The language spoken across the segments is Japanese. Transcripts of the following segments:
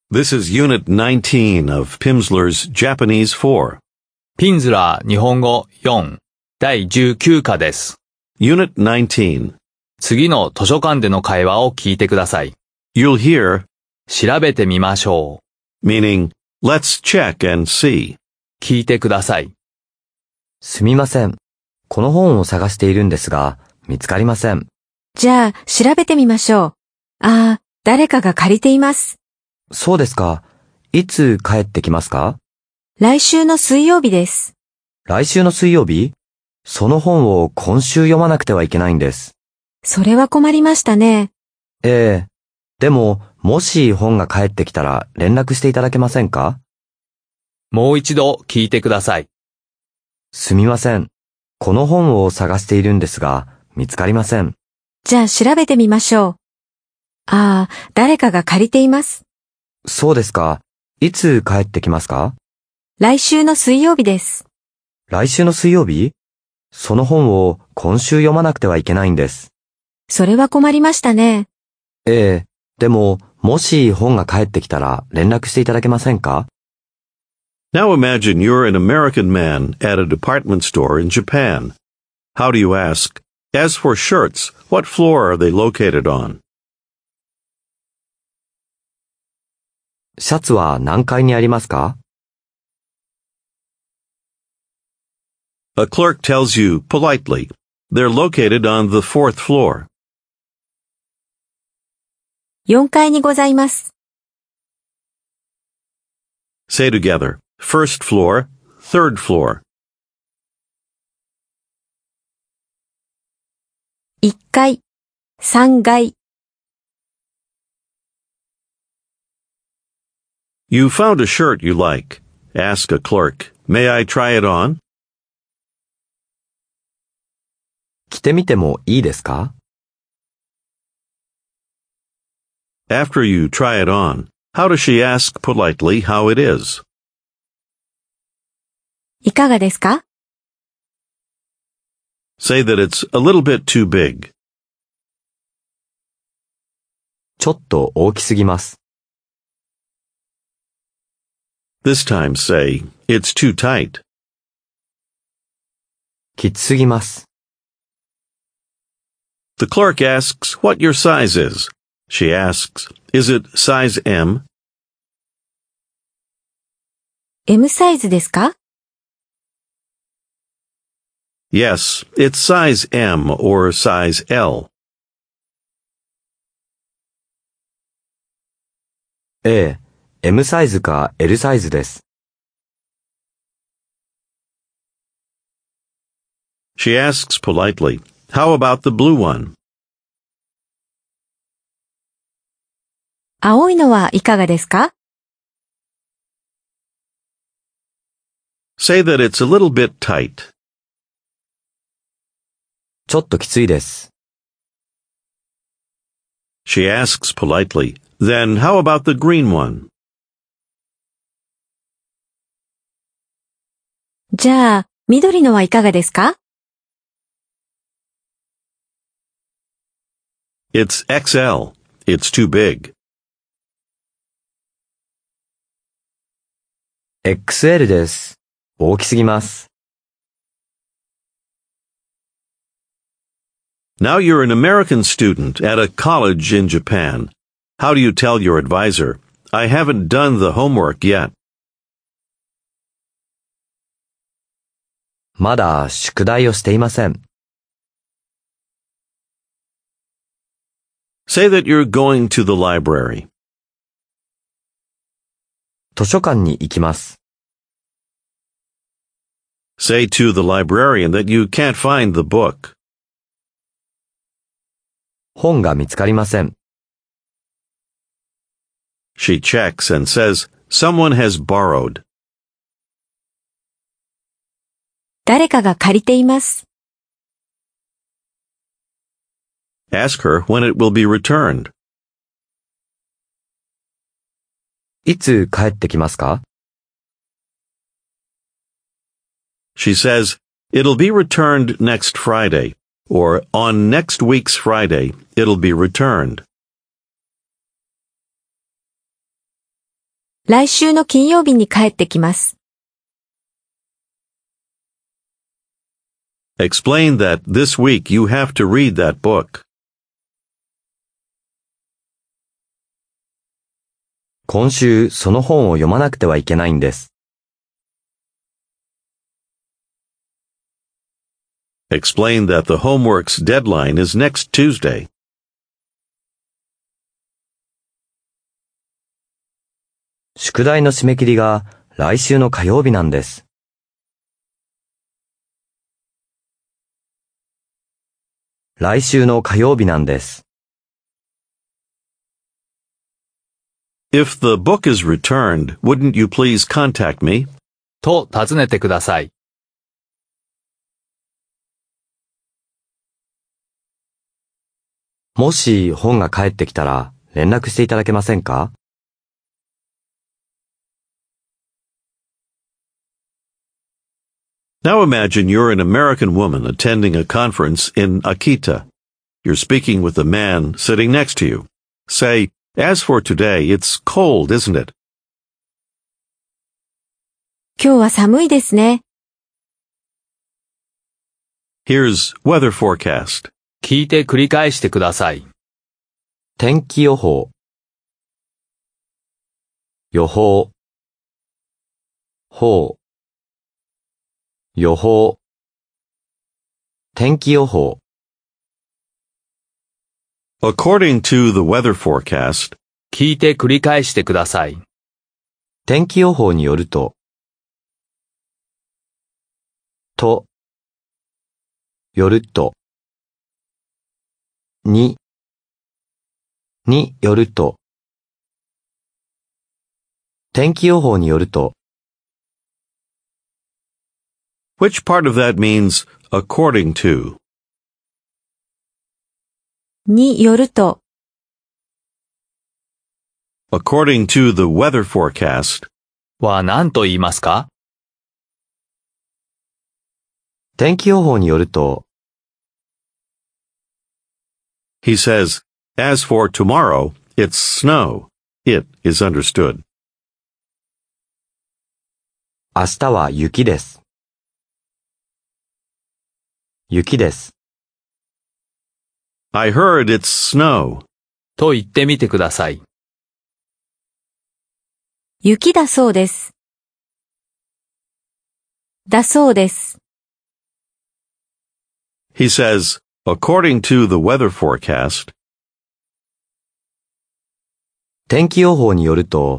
This is Unit 19 of Pimsleur's Japanese 4. ピンズラー日本語4第19課です。 Unit 19. 次の図書館での会話を聞いてください。 You'll hear, 調べてみましょ meaning, let's check and see. う。聞いてください。 すみません。この本を探しているんですが、見つかりません。 じゃあ、調べてみましょう。誰かが借りています。 そうですか。いつ帰ってきますか？ 来週の水曜日です。 来週の水曜日？その本を今週読まなくてはいけないんです。 それは困りましたね。 ええ。でも、もし本が帰ってきたら連絡していただけませんか？ もう一度聞いてください。 すみません。この本を探しているんですが、見つかりません。 じゃあ調べてみましょう。誰かが借りています。 そうですか。いつ帰ってきますか？ 来週の水曜日です。 来週の水曜日？その本を今週読まなくてはいけないんです。 それは困りましたね。 ええ。でも、もし本が帰ってきたら連絡していただけませんか？ Now imagine you're an American man at a department store in Japan. How do you ask? As for shirts, what floor are they located on? シャツは何階にありますか？ A clerk tells you politely, they're located on the fourth floor. 4階にございます。 Say together, first floor, third floor. 1階、3階。 You found a shirt you like. Ask a clerk, may I try it on? 着てみてもいいですか？ After you try it on, how does she ask politely how it is? いかがですか？ Say that it's a little bit too big. ちょっと大きすぎます。 This time say, it's too tight. きつすぎます。 The clerk asks what your size is. She asks, is it size M? M サイズですか？ Yes, it's size M or size L. ええ、M サイズか L サイズです。 She asks politely, how about the blue one? 青いのはいかがですか？ Say that it's a little bit tight. ちょっときついです。 She asks politely, then how about the green one? じゃあ、緑のはいかがですか？ It's XL. It's too big. XL です。大きすぎます。 Now you're an American student at a college in Japan. How do you tell your advisor, I haven't done the homework yet? まだ宿題をしていません。 Say that you're going to the library. 図書館に行きます。 Say to the librarian that you can't find the book. 本が見つかりません。 She checks and says, someone has borrowed. 誰かが借りています。 Ask her when it will be returned. いつ帰ってきますか？ She says, it'll be returned next Friday, or on next week's Friday, it'll be returned. 来週の金曜日に帰ってきます。 Explain that this week you have to read that book. 今週その本を読まなくてはいけないんです。 Explain that the homework's deadline is next Tuesday. 宿題の締め切りが来週の火曜日なんです。来週の火曜日なんです。 If the book is returned, wouldn't you please contact me? と尋ねてください。 もし本が返ってきたら連絡していただけませんか？ Now imagine you're an American woman attending a conference in Akita. You're speaking with a man sitting next to you. Say, as for today, it's cold, isn't it? 今日は寒いですね。 Here's weather forecast. 聞いて繰り返してください。 天気予報。予報。報。予報。天気予報。 According to the weather forecast, 聞いて繰り返してください。 天気予報によると、よると、によると、天気予報によると、 which part of that means according to? によると、 According to the weather forecast, は何と言いますか？ 天気予報によると、 he says, as for tomorrow, it's snow. It is understood. 明日は雪です。雪です。 I heard it's snow. と言ってみてください。 雪だそうです。だそうです。 He says, according to the weather forecast, 天気予報によると、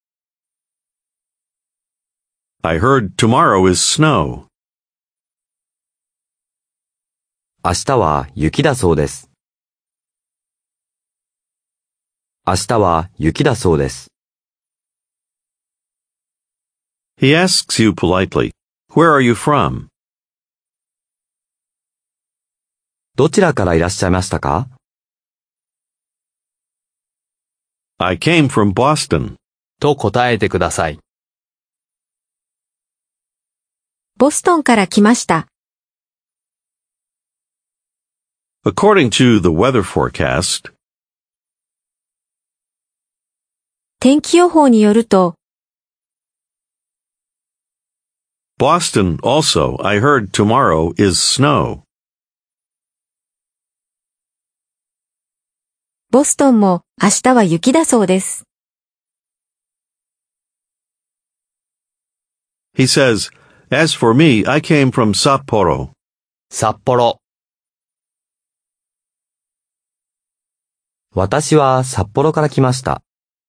I heard tomorrow is snow. 明日は雪だそうです。明日は雪だそうです。 He asks you politely, where are you from? どちらからいらっしゃいましたか？ I came from Boston. と答えてください。 ボストンから来ました。 According to the weather forecast, 天気予報によると、 Boston also, I heard tomorrow is snow. ボストンも明日は雪だそうです。 He says, as for me, I came from Sapporo. 札幌。 私は札幌から来ました。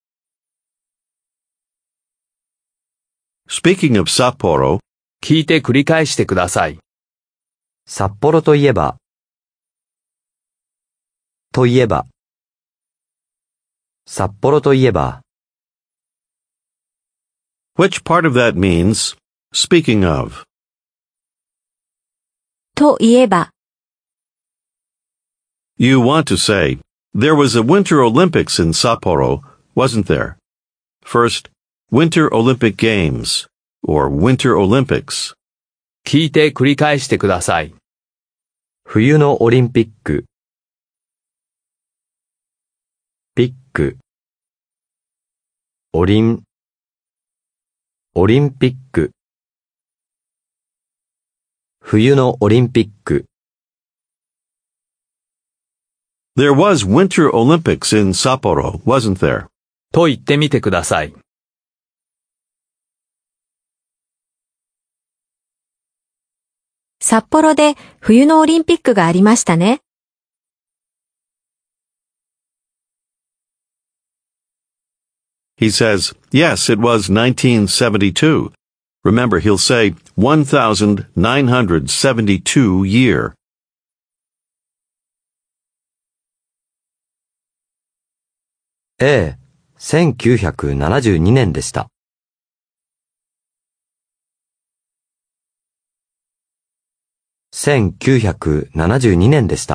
Speaking of Sapporo, 聞いて繰り返してください。 札幌といえば、札幌といえば、 which part of that means, speaking of? といえば、 You want to say, there was a Winter Olympics in Sapporo, wasn't there? First, Winter Olympic Games, or Winter Olympics. 聞いて繰り返してください。 冬のオリンピック、ピック、オリンオリンピック。冬のオリンピック。 There was Winter Olympics in Sapporo, wasn't there? と言ってみてください。 札幌で冬のオリンピックがありましたね。 He says, yes, it was 1972. Remember, he'll say 1972 year. ええ、1972年でした。1972年でした。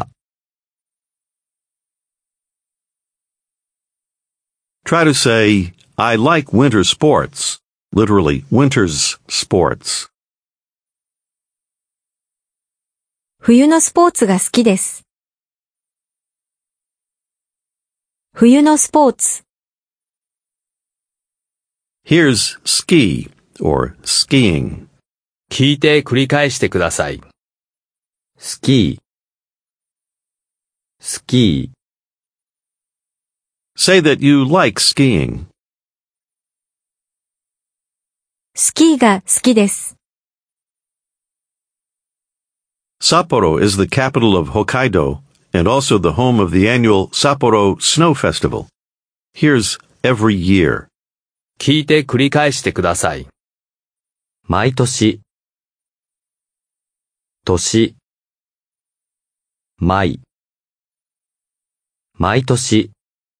Try to say, I like winter sports. Literally, winter's sports. 冬のスポーツが好きです。冬のスポーツ。 Here's ski, or skiing. 聞いて繰り返してください。 スキー、スキー。 Say that you like skiing. スキーが好きです。 Sapporo is the capital of Hokkaido and also the home of the annual Sapporo Snow Festival. Here's every year. 聞いて繰り返してください。 毎年、年、毎年、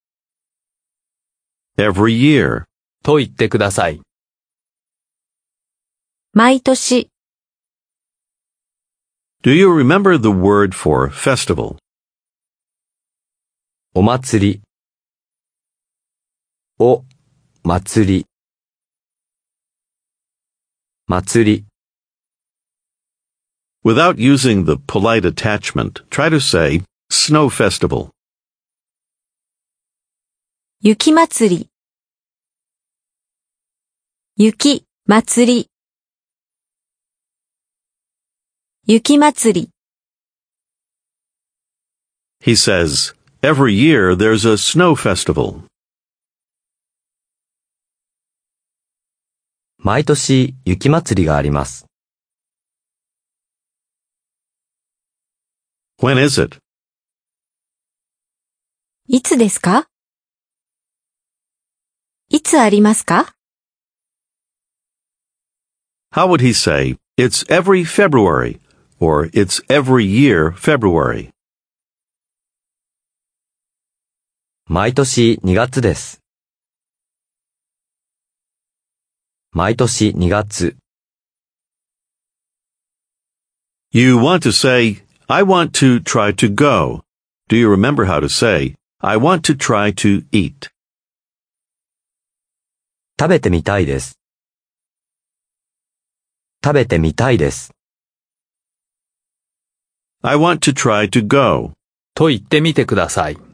Every year. と言ってください。 毎年。 Do you remember the word for festival? お祭り、お、祭り、祭り。 Without using the polite attachment, try to say snow festival. 雪祭り。雪祭り。雪祭り。 He says, every year there's a snow festival. 毎年雪祭りがあります。 When is it? いつですか？いつありますか？ How would he say, it's every February, or it's every year February? 毎年2月です。毎年2月。 You want to say, I want to try to go. Do you remember how to say, I want to try to eat? 食べてみたいです。食べてみたいです。 I want to try to go. と言ってみてください。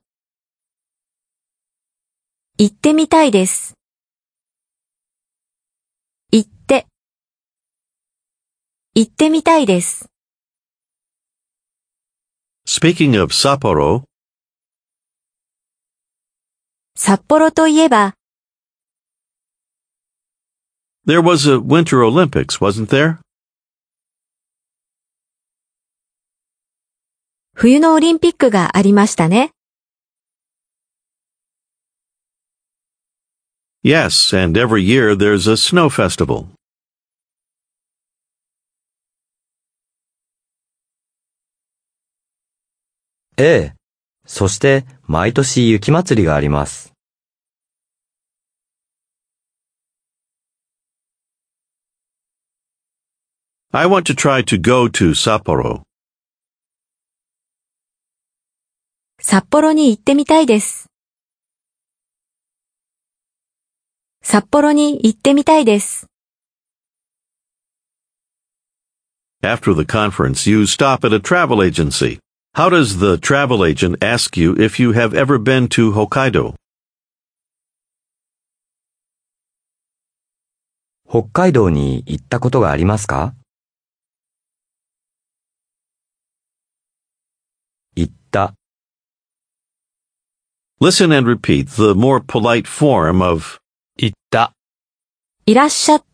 行ってみたいです。行って。行ってみたいです。 Speaking of Sapporo, 札幌といえば、 there was a Winter Olympics, wasn't there? 冬のオリンピックがありましたね。 Yes, and every year there's a snow festival. ええ。そして毎年雪祭りがあります。 I want to try to go to Sapporo. 札幌に行ってみたいです。札幌に行ってみたいです。 After the conference, you stop at a travel agency. How does the travel agent ask you if you have ever been to Hokkaido? 北海道に行ったことがありますか？行った、 Listen and repeat the more polite form of 行った、 いらっしゃった。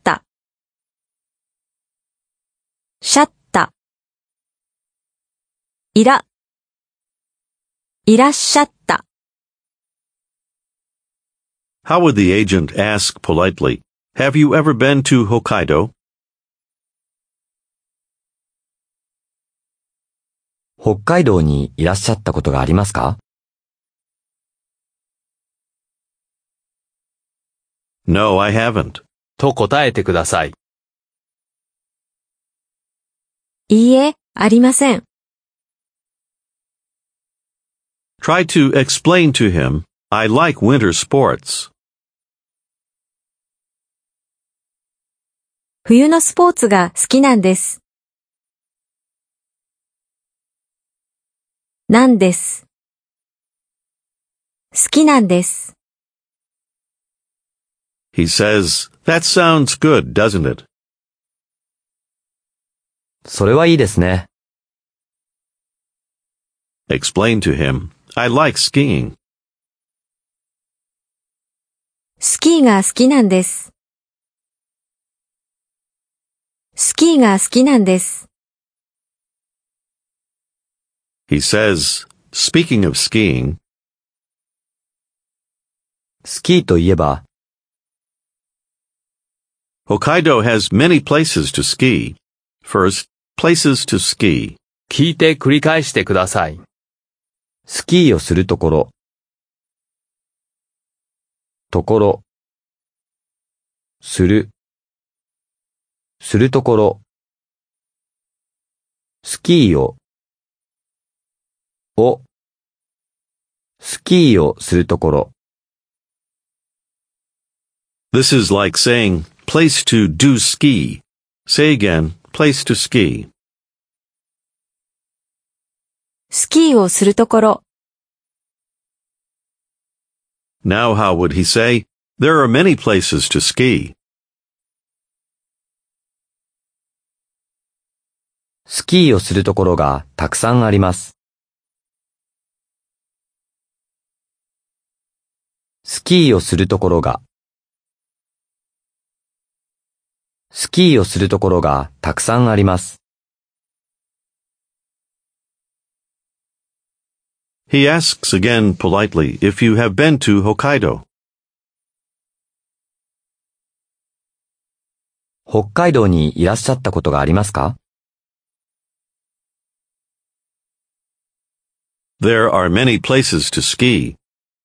しゃった。いらっしゃった。 How would the agent ask politely, Have you ever been to Hokkaido? 北海道にいらっしゃったことがありますか？ No, I haven't. と答えてください。 いいえ、ありません。 Try to explain to him, I like winter sports. 冬のスポーツが好きなんです。なんです。好きなんです。 He says, That sounds good, doesn't it? それはいいですね。 Explain to him, I like skiing. スキーが好きなんです。スキーが好きなんです。 He says, Speaking of skiing, スキーといえば、 Hokkaido has many places to ski. First, places to ski. 聞いて繰り返してください。 スキーをするところ、するところ、スキーをするところ。 This is like saying, place to do ski. Say again, place to ski. スキーをするところ。 Now how would he say, There are many places to ski. スキーをするところがたくさんあります。スキーをするところがたくさんあります。 He asks again politely if you have been to Hokkaido. 北海道にいらっしゃったことがありますか？ There are many places to ski.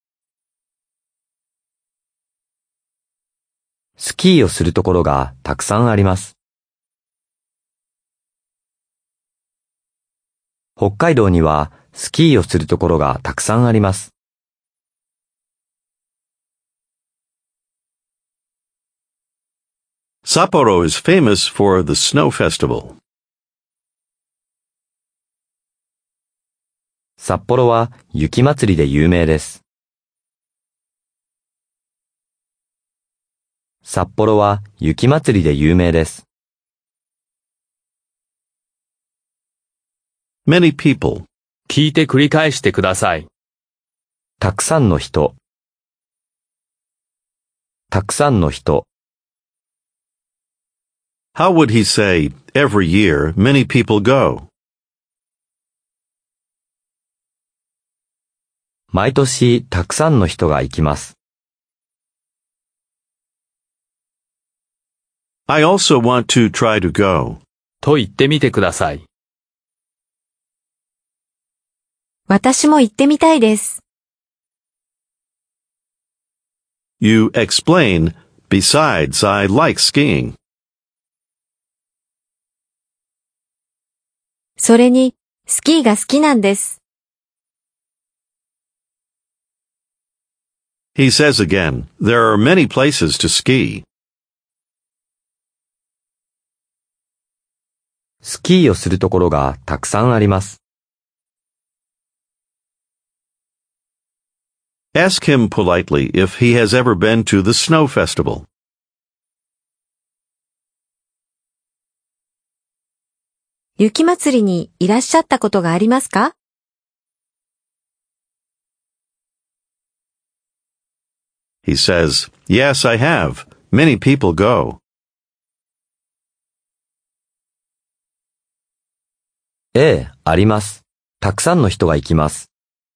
スキーをするところがたくさんあります。北海道にはスキーをするところがたくさんあります。 Sapporo is famous for the snow festival. 札幌は雪まつりで有名です。札幌は雪まつりで有名です。 Many people. 聞いて繰り返してください。 たくさんの人。たくさんの人。 How would he say, Every year many people go? 毎年たくさんの人が行きます。 I also want to try to go. と言ってみてください。 私も行ってみたいです。 You explain, Besides, I like skiing. それに、スキーが好きなんです。 He says again, There are many places to ski. スキーをするところがたくさんあります。 Ask him politely if he has ever been to the snow festival. 雪まつりにいらっしゃったことがありますか？ He says, Yes, I have. Many people go. ええ、あります。たくさんの人が行きます。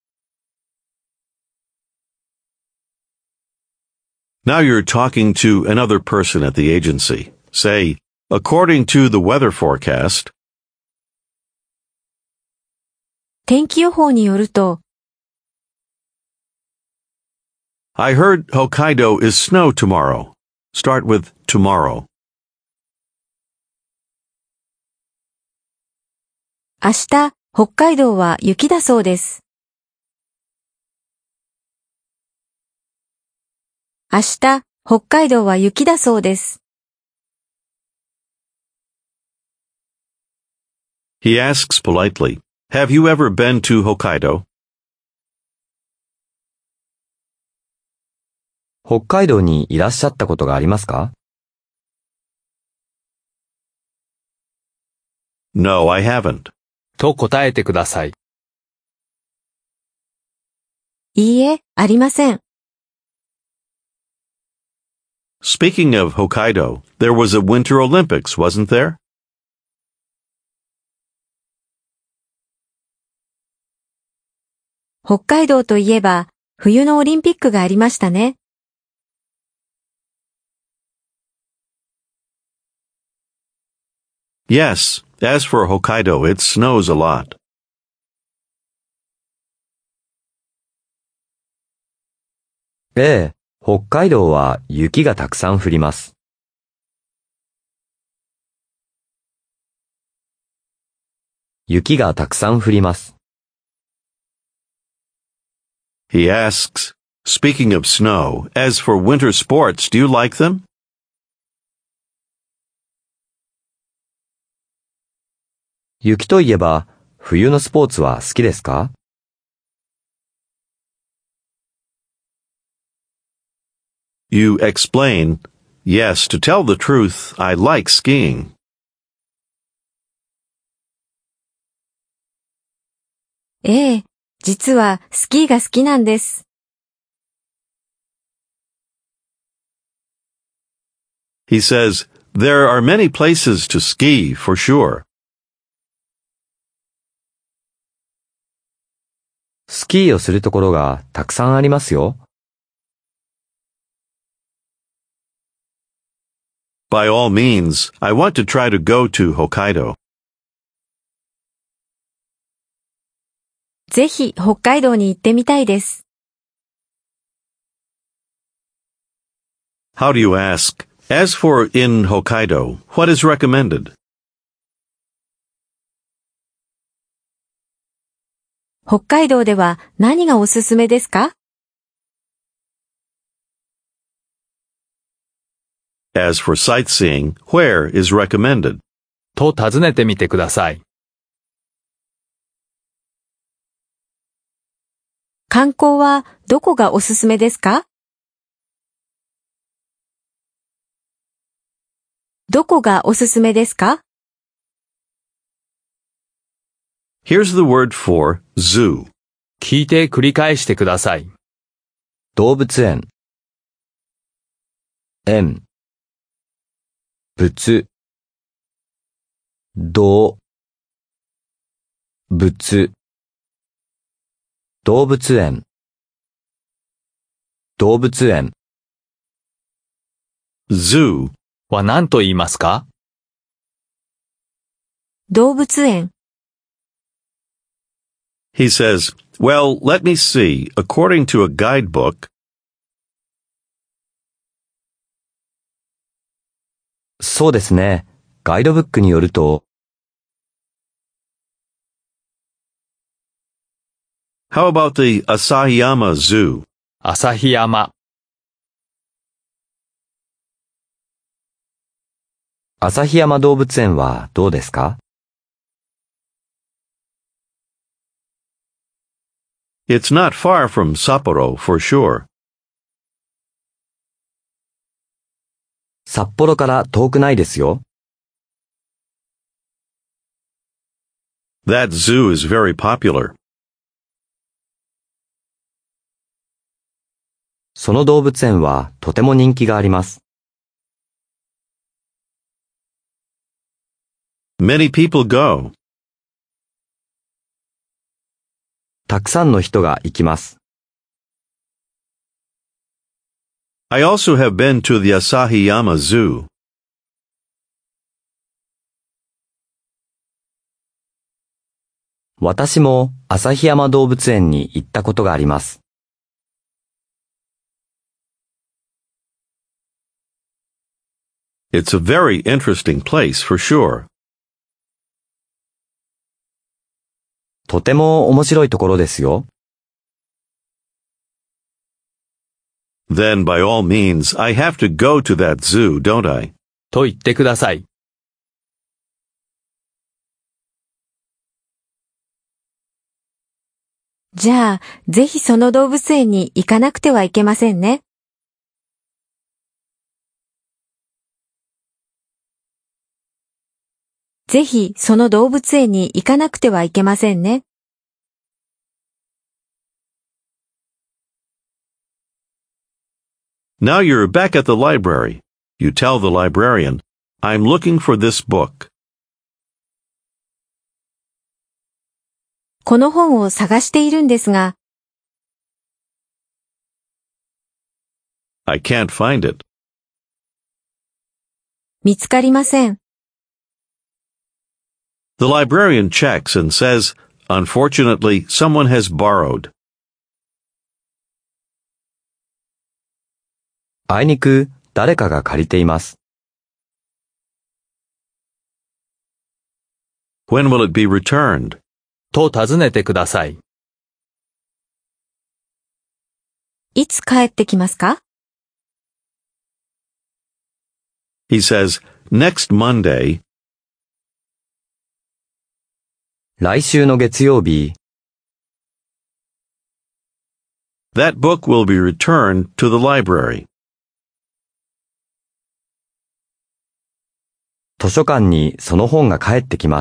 Now you're talking to another person at the agency. Say, according to the weather forecast, 天気予報によると、 I heard Hokkaido is snow tomorrow. Start with tomorrow. 明日、北海道は雪だそうです。明日、北海道は雪だそうです。 He asks politely, Have you ever been to Hokkaido? 北海道にいらっしゃったことがありますか？ No, I haven't. と答えてください。 いいえ、ありません。 Speaking of Hokkaido, there was a Winter Olympics, wasn't there? 北海道といえば、冬のオリンピックがありましたね。 Yes, as for Hokkaido, it snows a lot. ええ、北海道は雪がたくさん降ります。雪がたくさん降ります。 He asks, Speaking of snow, as for winter sports, do you like them? 雪といえば、冬のスポーツは好きですか？ You explain, Yes, to tell the truth, I like skiing. ええ、実はスキーが好きなんです。 He says, There are many places to ski, for sure. スキーをするところがたくさんありますよ。 By all means, I want to try to go to Hokkaido. ぜひ北海道に行ってみたいです。 How do you ask? As for in Hokkaido, what is recommended? 北海道では何がおすすめですか？ As for sightseeing, where is recommended? と尋ねてみてください。 観光はどこがおすすめですか？どこがおすすめですか？ Here's the word for zoo. 聞いて繰り返してください。 動物園、園、物、動、物、動物園、動物園、 Zoo. は何と言いますか？ 動物園。 He says, Well, let me see. According to a guidebook, そうですね。ガイドブックによると、 how about the Asahiyama Zoo? 旭山。 旭山動物園はどうですか？ It's not far from Sapporo, for sure. 札幌から遠くないですよ。 That zoo is very popular. その動物園はとても人気があります。 Many people go. たくさんの人が行きます。 I also have been to the Asahiyama Zoo. 私も旭山動物園に行ったことがあります。 It's a very interesting place for sure. とても面白いところですよ。 Then by all means, I have to go to that zoo, don't I? と言ってください。 じゃあ、ぜひその動物園に行かなくてはいけませんね。ぜひその動物園に行かなくてはいけませんね。 Now you're back at the library. You tell the librarian, I'm looking for this book. この本を探しているんですが、 I can't find it. 見つかりません。 The librarian checks and says, unfortunately, someone has borrowed. あいにく誰かが借りています。 When will it be returned? と尋ねてください。 いつ帰ってきますか？ He says, next Monday. 来週の月曜日、 That book will be returned to the library. 図書館にその本が返ってきます。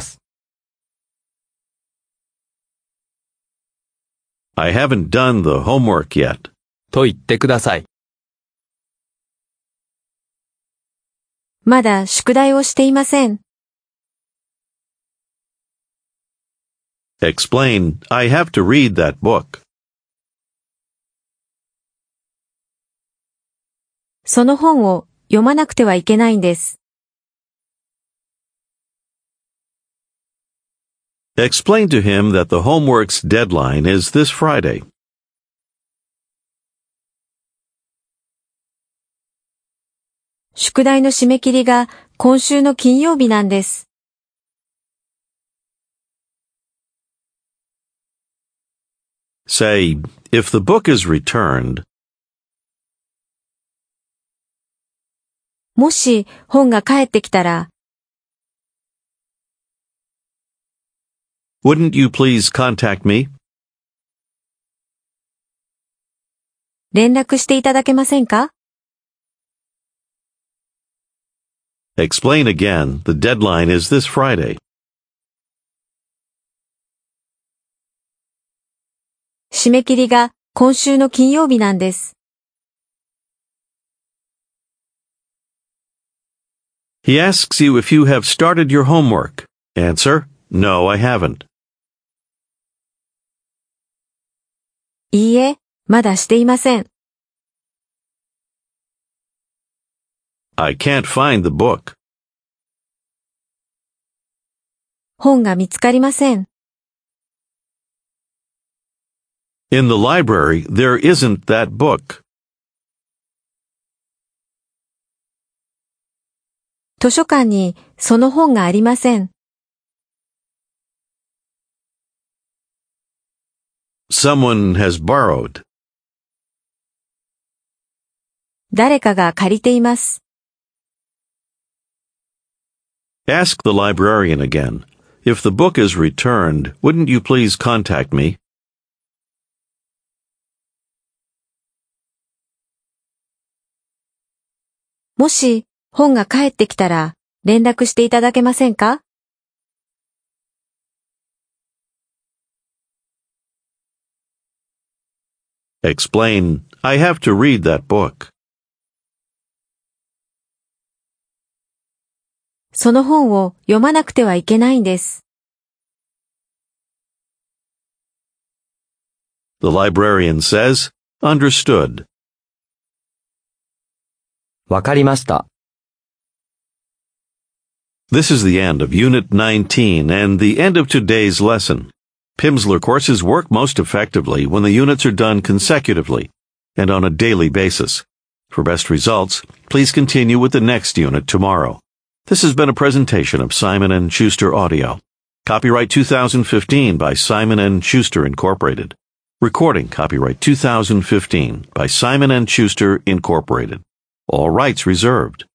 I haven't done the homework yet. と言ってください。 まだ宿題をしていません。 Explain, I have to read that book. その本を読まなくてはいけないんです。 Explain to him that the homework's deadline is this Friday. 宿題の締め切りが今週の金曜日なんです。 Say, if the book is returned, もし本が返ってきたら、 wouldn't you please contact me? 連絡していただけませんか？ Explain again, the deadline is this Friday. 締め切りが今週の金曜日なんです。 He asks you if you have started your homework. Answer, no, I haven't. いいえ、まだしていません。 I can't find the book. 本が見つかりません。 In the library, there isn't that book. 図書館にその本がありません。 Someone has borrowed. 誰かが借りています。 Ask the librarian again. If the book is returned, wouldn't you please contact me? もし本が返ってきたら連絡していただけませんか？ Explain, I have to read that book. その本を読まなくてはいけないんです。 The librarian says, Understood. わかりました。 This is the end of Unit 19 and the end of today's lesson. Pimsleur courses work most effectively when the units are done consecutively and on a daily basis. For best results, please continue with the next unit tomorrow. This has been a presentation of Simon & Schuster Audio. Copyright 2015 by Simon & Schuster Incorporated. Recording copyright 2015 by Simon & Schuster Incorporated. All rights reserved.